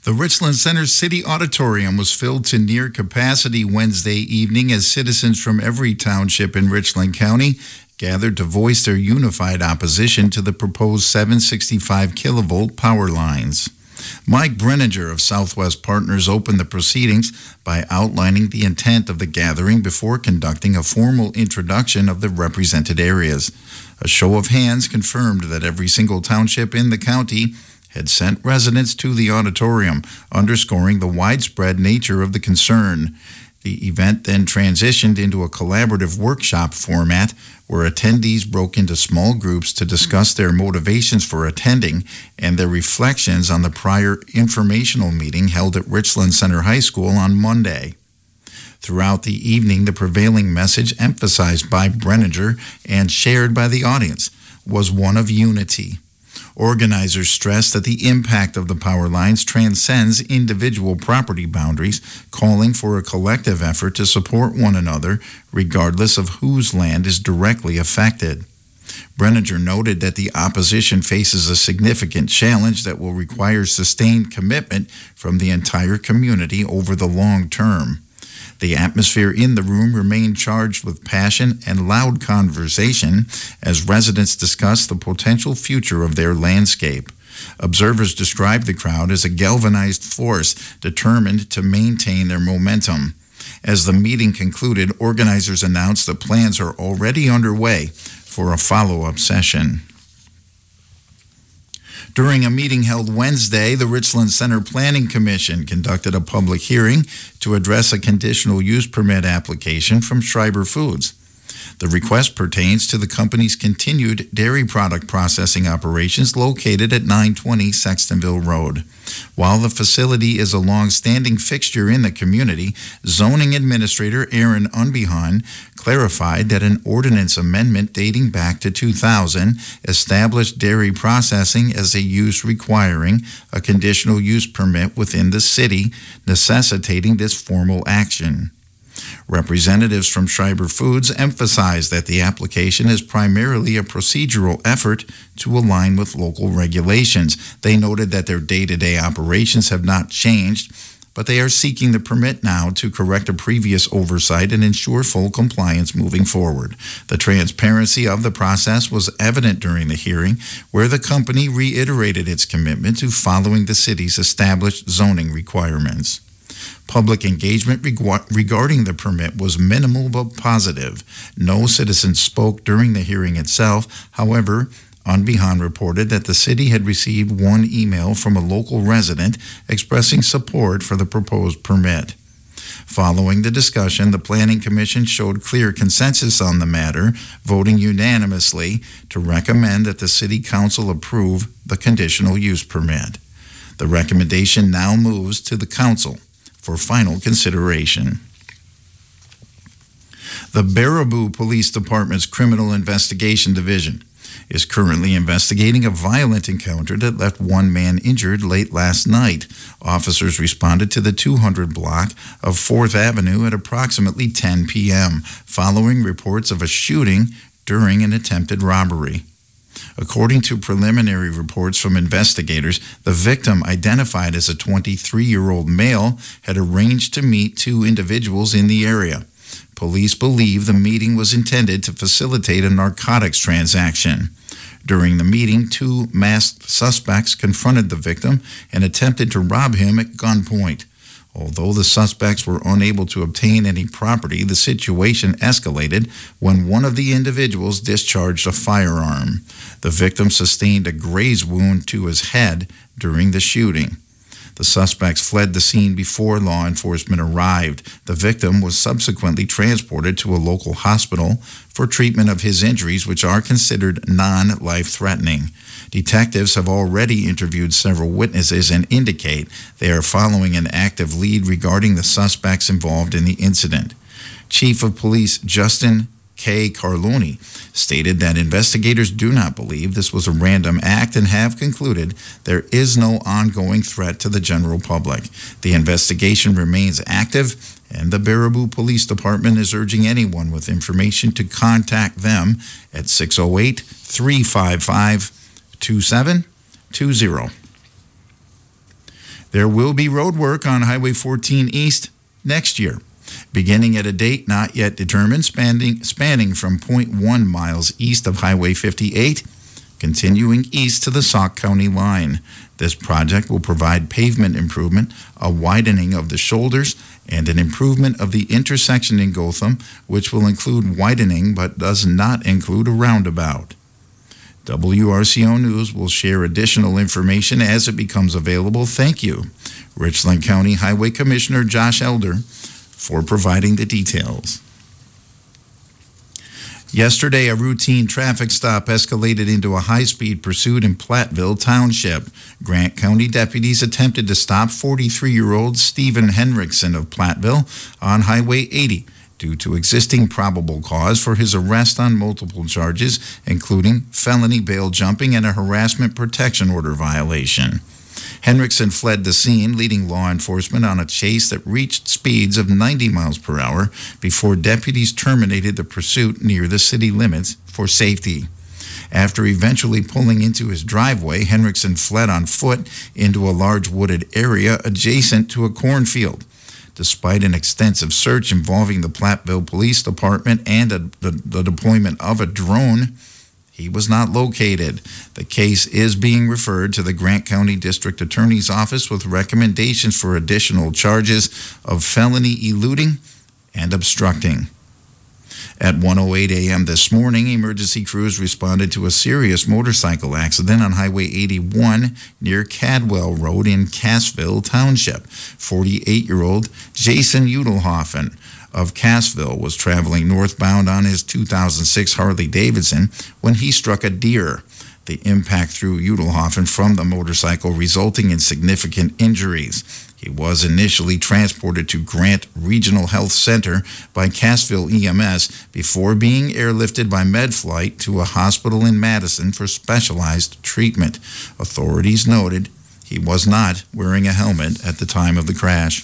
The Richland Center City Auditorium was filled to near capacity Wednesday evening as citizens from every township in Richland County gathered to voice their unified opposition to the proposed 765 kilovolt power lines. Mike Brenninger of Southwest Partners opened the proceedings by outlining the intent of the gathering before conducting a formal introduction of the represented areas. A show of hands confirmed that every single township in the county had sent residents to the auditorium, underscoring the widespread nature of the concern. The event then transitioned into a collaborative workshop format where attendees broke into small groups to discuss their motivations for attending and their reflections on the prior informational meeting held at Richland Center High School on Monday. Throughout the evening, the prevailing message emphasized by Brenninger and shared by the audience was one of unity. Organizers stressed that the impact of the power lines transcends individual property boundaries, calling for a collective effort to support one another, regardless of whose land is directly affected. Brenninger noted that the opposition faces a significant challenge that will require sustained commitment from the entire community over the long term. The atmosphere in the room remained charged with passion and loud conversation as residents discussed the potential future of their landscape. Observers described the crowd as a galvanized force determined to maintain their momentum. As the meeting concluded, organizers announced that plans are already underway for a follow-up session. During a meeting held Wednesday, the Richland Center Planning Commission conducted a public hearing to address a conditional use permit application from Schreiber Foods. The request pertains to the company's continued dairy product processing operations located at 920 Sextonville Road. While the facility is a long-standing fixture in the community, zoning administrator Aaron Unbehan clarified that an ordinance amendment dating back to 2000 established dairy processing as a use requiring a conditional use permit within the city, necessitating this formal action. Representatives from Schreiber Foods emphasized that the application is primarily a procedural effort to align with local regulations. They noted that their day-to-day operations have not changed, but they are seeking the permit now to correct a previous oversight and ensure full compliance moving forward. The transparency of the process was evident during the hearing, where the company reiterated its commitment to following the city's established zoning requirements. Public engagement regarding the permit was minimal but positive. No citizens spoke during the hearing itself. However, Unbehan reported that the city had received one email from a local resident expressing support for the proposed permit. Following the discussion, the Planning Commission showed clear consensus on the matter, voting unanimously to recommend that the City Council approve the conditional use permit. The recommendation now moves to the Council for final consideration. The Baraboo Police Department's Criminal Investigation Division is currently investigating a violent encounter that left one man injured late last night. Officers responded to the 200 block of 4th Avenue at approximately 10 p.m., following reports of a shooting during an attempted robbery. According to preliminary reports from investigators, the victim, identified as a 23-year-old male, had arranged to meet two individuals in the area. Police believe the meeting was intended to facilitate a narcotics transaction. During the meeting, two masked suspects confronted the victim and attempted to rob him at gunpoint. Although the suspects were unable to obtain any property, the situation escalated when one of the individuals discharged a firearm. The victim sustained a graze wound to his head during the shooting. The suspects fled the scene before law enforcement arrived. The victim was subsequently transported to a local hospital for treatment of his injuries, which are considered non-life-threatening. Detectives have already interviewed several witnesses and indicate they are following an active lead regarding the suspects involved in the incident. Chief of Police Justin K. Carloni stated that investigators do not believe this was a random act and have concluded there is no ongoing threat to the general public. The investigation remains active, and the Baraboo Police Department is urging anyone with information to contact them at 608-355-2720. There will be road work on Highway 14 East next year, beginning at a date not yet determined, spanning from 0.1 miles east of Highway 58, continuing east to the Sauk County line. This project will provide pavement improvement, a widening of the shoulders, and an improvement of the intersection in Gotham, which will include widening but does not include a roundabout. WRCO News will share additional information as it becomes available. Thank you, Richland County Highway Commissioner Josh Elder, for providing the details. Yesterday, a routine traffic stop escalated into a high-speed pursuit in Platteville Township. Grant County deputies attempted to stop 43-year-old Stephen Henriksen of Platteville on Highway 80 due to existing probable cause for his arrest on multiple charges, including felony bail jumping and a harassment protection order violation. Henriksen fled the scene, leading law enforcement on a chase that reached speeds of 90 miles per hour before deputies terminated the pursuit near the city limits for safety. After eventually pulling into his driveway, Henriksen fled on foot into a large wooded area adjacent to a cornfield. Despite an extensive search involving the Platteville Police Department and the deployment of a drone, he was not located. The case is being referred to the Grant County District Attorney's Office with recommendations for additional charges of felony eluding and obstructing. At 1:08 a.m. this morning, emergency crews responded to a serious motorcycle accident on Highway 81 near Cadwell Road in Cassville Township. 48-year-old Jason Udelhoffen of Cassville was traveling northbound on his 2006 Harley-Davidson when he struck a deer. The impact threw Udelhoffen from the motorcycle, resulting in significant injuries. He was initially transported to Grant Regional Health Center by Cassville EMS before being airlifted by MedFlight to a hospital in Madison for specialized treatment. Authorities noted he was not wearing a helmet at the time of the crash.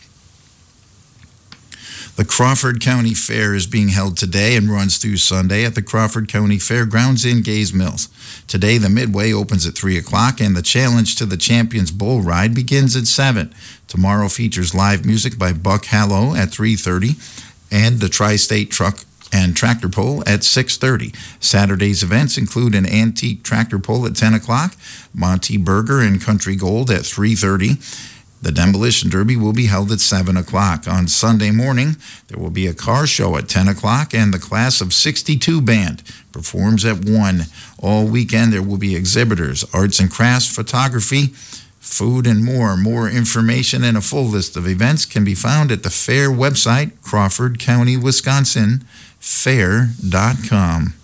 The Crawford County Fair is being held today and runs through Sunday at the Crawford County Fairgrounds in Gays Mills. Today, the Midway opens at 3 o'clock and the Challenge to the Champions Bull Ride begins at 7. Tomorrow features live music by Buck Hallow at 3:30 and the Tri-State Truck and Tractor Pull at 6:30. Saturday's events include an antique tractor pull at 10 o'clock, Monty Burger and Country Gold at 3:30. The Demolition Derby will be held at 7 o'clock. On Sunday morning, there will be a car show at 10 o'clock, and the Class of 62 band performs at 1. All weekend, there will be exhibitors, arts and crafts, photography, food, and more. More information and a full list of events can be found at the fair website, Crawford County, Wisconsin, fair.com.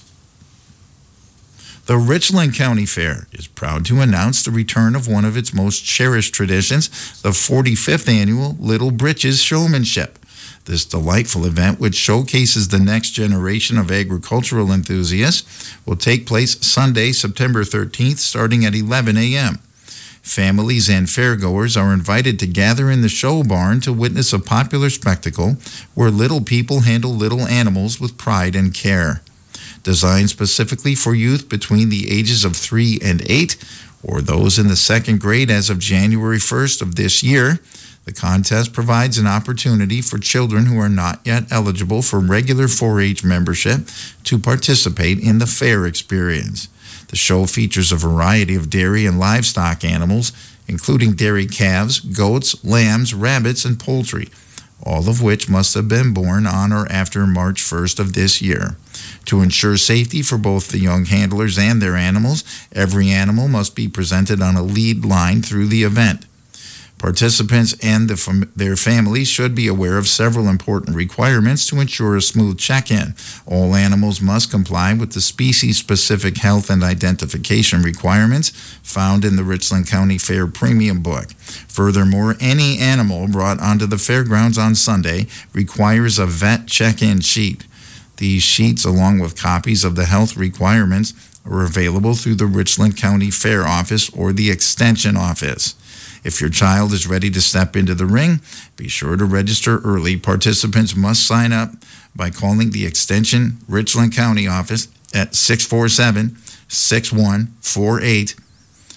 The Richland County Fair is proud to announce the return of one of its most cherished traditions, the 45th annual Little Britches Showmanship. This delightful event, which showcases the next generation of agricultural enthusiasts, will take place Sunday, September 13th, starting at 11 a.m. Families and fairgoers are invited to gather in the show barn to witness a popular spectacle where little people handle little animals with pride and care. Designed specifically for youth between the ages of 3 and 8, or those in the second grade as of January 1st of this year, the contest provides an opportunity for children who are not yet eligible for regular 4-H membership to participate in the fair experience. The show features a variety of dairy and livestock animals, including dairy calves, goats, lambs, rabbits, and poultry, all of which must have been born on or after March 1st of this year. To ensure safety for both the young handlers and their animals, every animal must be presented on a lead line through the event. Participants and their families should be aware of several important requirements to ensure a smooth check-in. All animals must comply with the species-specific health and identification requirements found in the Richland County Fair Premium Book. Furthermore, any animal brought onto the fairgrounds on Sunday requires a vet check-in sheet. These sheets, along with copies of the health requirements, are available through the Richland County Fair Office or the Extension Office. If your child is ready to step into the ring, be sure to register early. Participants must sign up by calling the Extension Richland County office at 647-6148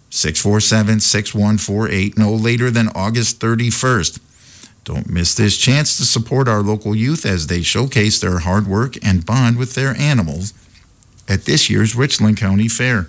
647-6148, no later than August 31st. Don't miss this chance to support our local youth as they showcase their hard work and bond with their animals at this year's Richland County Fair.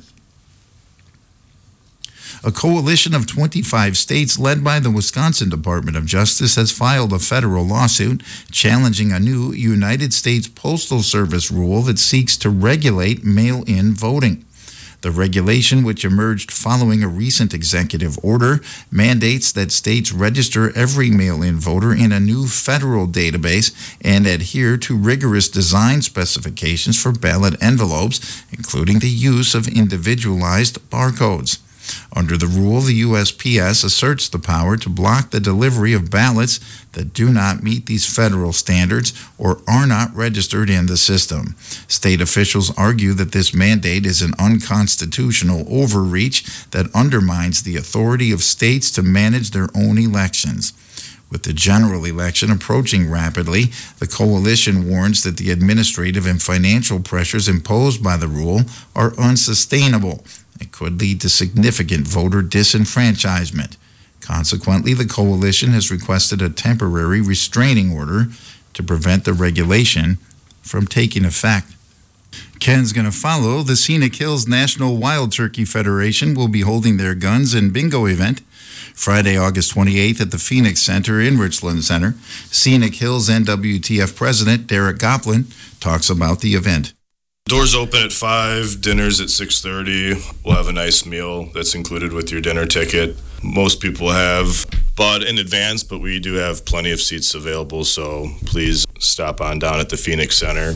A coalition of 25 states led by the Wisconsin Department of Justice has filed a federal lawsuit challenging a new United States Postal Service rule that seeks to regulate mail-in voting. The regulation, which emerged following a recent executive order, mandates that states register every mail-in voter in a new federal database and adhere to rigorous design specifications for ballot envelopes, including the use of individualized barcodes. Under the rule, the USPS asserts the power to block the delivery of ballots that do not meet these federal standards or are not registered in the system. State officials argue that this mandate is an unconstitutional overreach that undermines the authority of states to manage their own elections. With the general election approaching rapidly, the coalition warns that the administrative and financial pressures imposed by the rule are unsustainable. It could lead to significant voter disenfranchisement. Consequently, the coalition has requested a temporary restraining order to prevent the regulation from taking effect. Ken's going to follow. The Scenic Hills National Wild Turkey Federation will be holding their Guns and Bingo event Friday, August 28th at the Phoenix Center in Richland Center. Scenic Hills NWTF President Derek Goplin talks about the event. Doors open at 5, dinner's at 6:30. We'll have a nice meal that's included with your dinner ticket. Most people have bought in advance, but we do have plenty of seats available, so please stop on down at the Phoenix Center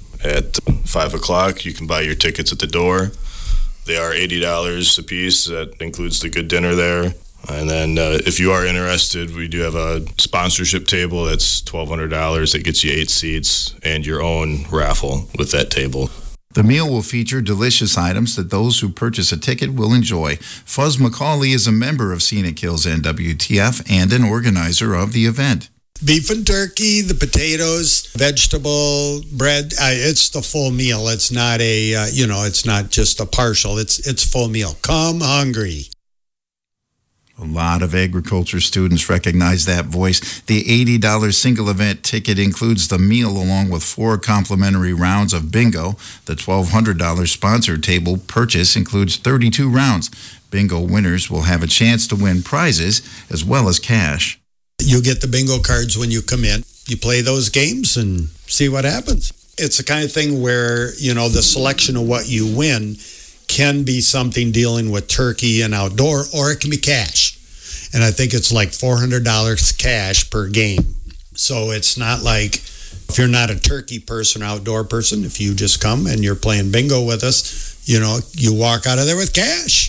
at 5 o'clock. You can buy your tickets at the door. They are $80 a piece. That includes the good dinner there. And then if you are interested, we do have a sponsorship table that's $1,200. That gets you 8 seats and your own raffle with that table. The meal will feature delicious items that those who purchase a ticket will enjoy. Fuzz McCauley is a member of Scenic Hills NWTF and an organizer of the event. Beef and turkey, the potatoes, vegetable, bread. It's the full meal. It's not it's not just a partial. It's full meal. Come hungry. A lot of agriculture students recognize that voice. The $80 single event ticket includes the meal along with 4 complimentary rounds of bingo. The $1,200 sponsored table purchase includes 32 rounds. Bingo winners will have a chance to win prizes as well as cash. You get the bingo cards when you come in. You play those games and see what happens. It's the kind of thing where, the selection of what you win can be something dealing with turkey and outdoor, or it can be cash. And I think it's like $400 cash per game. So it's not like if you're not a turkey person, outdoor person, if you just come and you're playing bingo with us, you walk out of there with cash.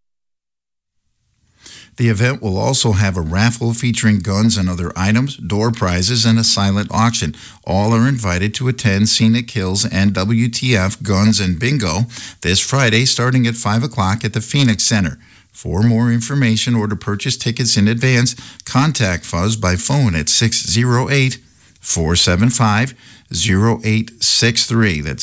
The event will also have a raffle featuring guns and other items, door prizes, and a silent auction. All are invited to attend Scenic Hills NWTF Guns and Bingo this Friday starting at 5 o'clock at the Phoenix Center. For more information or to purchase tickets in advance, contact Fuzz by phone at 608-475-0863. That's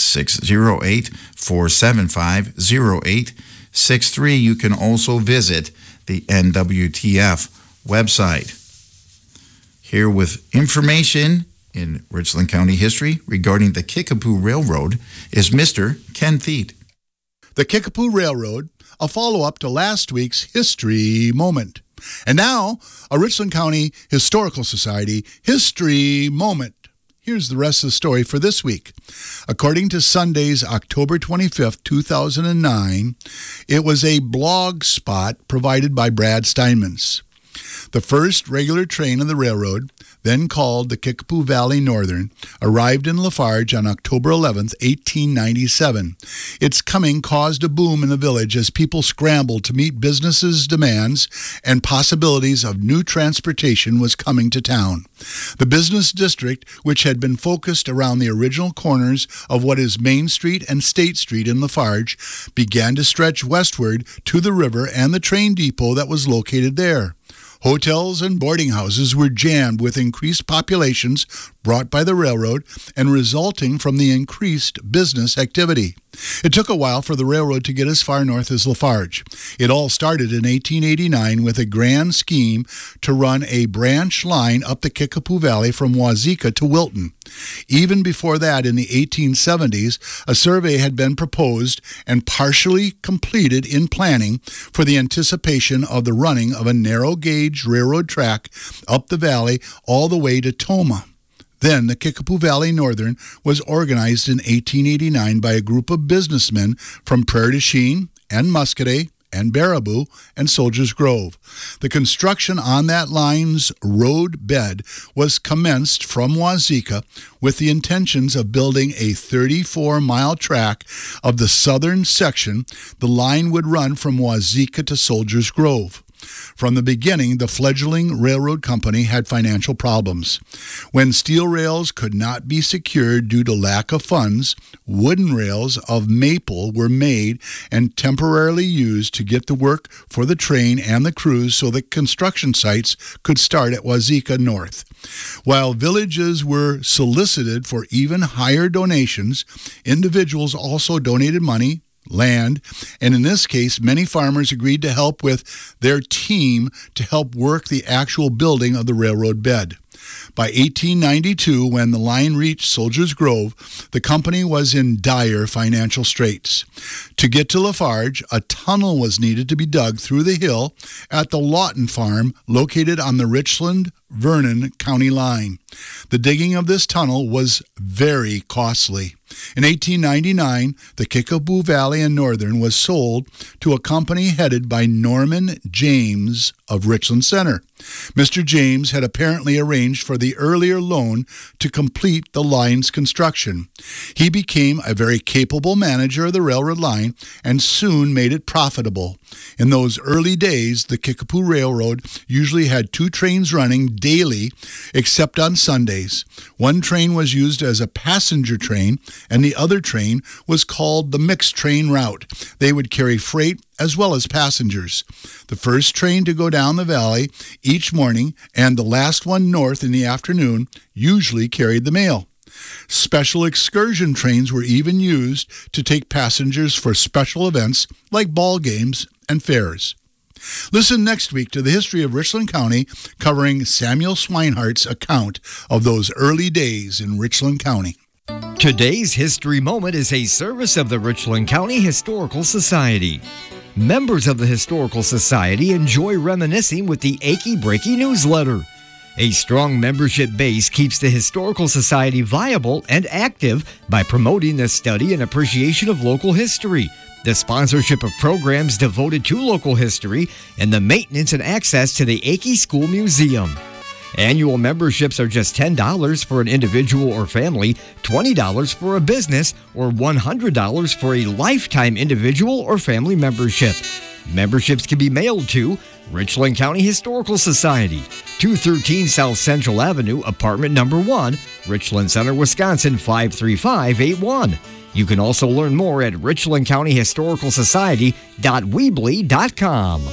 608-475-0863. You can also visit the NWTF website. Here with information in Richland County history regarding the Kickapoo Railroad is Mr. Ken Thied. The Kickapoo Railroad, a follow-up to last week's History Moment. And now, a Richland County Historical Society History Moment. Here's the rest of the story for this week. According to Sunday's October 25th, 2009, it was a blog spot provided by Brad Steinmans. The first regular train of the railroad, then called the Kickapoo Valley Northern, arrived in Lafarge on October 11th, 1897. Its coming caused a boom in the village as people scrambled to meet businesses' demands and possibilities of new transportation was coming to town. The business district, which had been focused around the original corners of what is Main Street and State Street in Lafarge, began to stretch westward to the river and the train depot that was located there. Hotels and boarding houses were jammed with increased populations brought by the railroad and resulting from the increased business activity. It took a while for the railroad to get as far north as Lafarge. It all started in 1889 with a grand scheme to run a branch line up the Kickapoo Valley from Wazeeka to Wilton. Even before that, in the 1870s, a survey had been proposed and partially completed in planning for the anticipation of the running of a narrow-gauge railroad track up the valley all the way to Tomah. Then the Kickapoo Valley Northern was organized in 1889 by a group of businessmen from Prairie du Chien and Muscadet and Baraboo and Soldiers Grove. The construction on that line's road bed was commenced from Wazeeka with the intentions of building a 34-mile track of the southern section. The line would run from Wazeeka to Soldiers Grove. From the beginning, the fledgling railroad company had financial problems. When steel rails could not be secured due to lack of funds, wooden rails of maple were made and temporarily used to get the work for the train and the crews so that construction sites could start at Wazeeka North. While villages were solicited for even higher donations, individuals also donated money, land, and in this case, many farmers agreed to help with their team to help work the actual building of the railroad bed. By 1892, when the line reached Soldiers Grove, the company was in dire financial straits. To get to Lafarge, a tunnel was needed to be dug through the hill at the Lawton Farm located on the Richland-Vernon County line. The digging of this tunnel was very costly. In 1899, the Kickapoo Valley and Northern was sold to a company headed by Norman James of Richland Center. Mr. James had apparently arranged for the earlier loan to complete the line's construction. He became a very capable manager of the railroad line and soon made it profitable. In those early days, the Kickapoo Railroad usually had 2 trains running daily, except on Sundays. One train was used as a passenger train, and the other train was called the mixed train route. They would carry freight as well as passengers. The first train to go down the valley each morning and the last one north in the afternoon usually carried the mail. Special excursion trains were even used to take passengers for special events like ball games and fairs. Listen next week to the history of Richland County, covering Samuel Swinehart's account of those early days in Richland County. Today's History Moment is a service of the Richland County Historical Society. Members of the Historical Society enjoy reminiscing with the Achy Breaky newsletter. A strong membership base keeps the Historical Society viable and active by promoting the study and appreciation of local history, the sponsorship of programs devoted to local history, and the maintenance and access to the Achy School Museum. Annual memberships are just $10 for an individual or family, $20 for a business, or $100 for a lifetime individual or family membership. Memberships can be mailed to Richland County Historical Society, 213 South Central Avenue, apartment number 1, Richland Center, Wisconsin, 53581. You can also learn more at richlandcountyhistoricalsociety.weebly.com.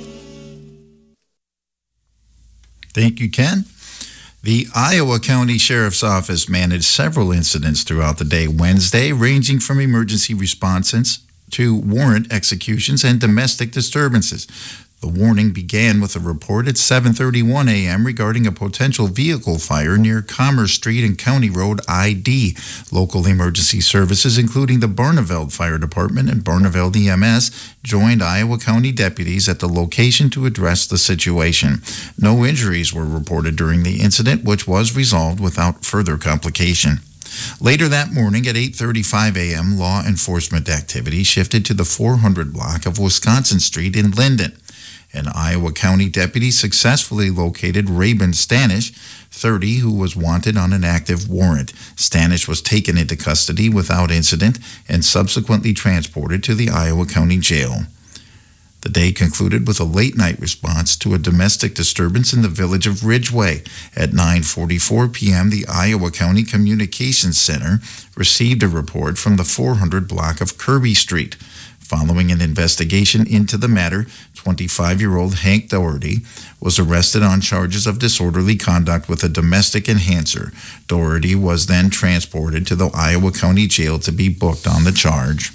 Thank you, Ken. The Iowa County Sheriff's Office managed several incidents throughout the day Wednesday, ranging from emergency responses to warrant executions and domestic disturbances. The warning began with a report at 7:31 a.m. regarding a potential vehicle fire near Commerce Street and County Road ID. Local emergency services, including the Barneveld Fire Department and Barneveld EMS, joined Iowa County deputies at the location to address the situation. No injuries were reported during the incident, which was resolved without further complication. Later that morning at 8:35 a.m., law enforcement activity shifted to the 400 block of Wisconsin Street in Linden. An Iowa County deputy successfully located Rabin Stanish, 30, who was wanted on an active warrant. Stanish was taken into custody without incident and subsequently transported to the Iowa County Jail. The day concluded with a late-night response to a domestic disturbance in the village of Ridgeway. At 9:44 p.m., the Iowa County Communications Center received a report from the 400 block of Kirby Street. Following an investigation into the matter, 25-year-old Hank Doherty was arrested on charges of disorderly conduct with a domestic enhancer. Doherty was then transported to the Iowa County Jail to be booked on the charge.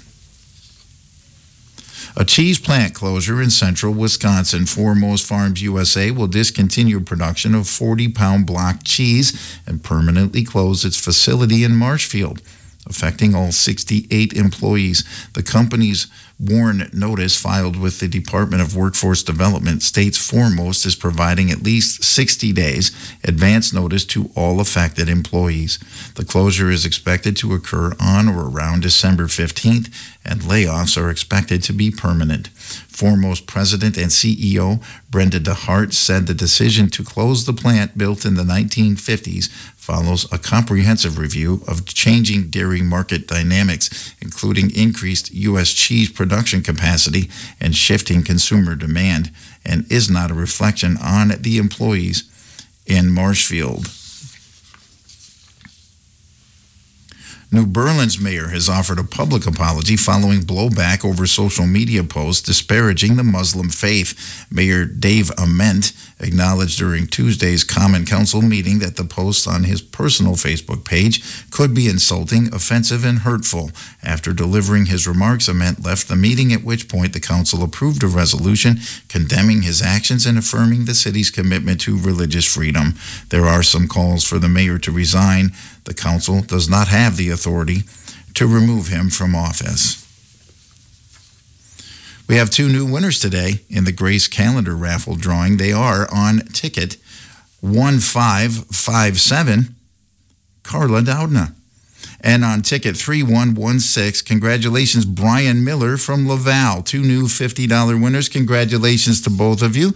A cheese plant closure in central Wisconsin. Foremost Farms USA will discontinue production of 40-pound block cheese and permanently close its facility in Marshfield, affecting all 68 employees. The company's WARN notice filed with the Department of Workforce Development states Foremost is providing at least 60 days advance notice to all affected employees. The closure is expected to occur on or around December 15th, and layoffs are expected to be permanent. Foremost President and CEO Brenda DeHart said the decision to close the plant built in the 1950s follows a comprehensive review of changing dairy market dynamics, including increased U.S. cheese production capacity and shifting consumer demand, and is not a reflection on the employees in Marshfield. New Berlin's mayor has offered a public apology following blowback over social media posts disparaging the Muslim faith. Mayor Dave Ament acknowledged during Tuesday's Common Council meeting that the posts on his personal Facebook page could be insulting, offensive, and hurtful. After delivering his remarks, Ament left the meeting, at which point the council approved a resolution condemning his actions and affirming the city's commitment to religious freedom. There are some calls for the mayor to resign. The council does not have the authority to remove him from office. We have two new winners today in the Grace Calendar raffle drawing. They are on ticket 1557, Carla Doudna. And on ticket 3116, congratulations, Brian Miller from Laval. Two new $50 winners. Congratulations to both of you.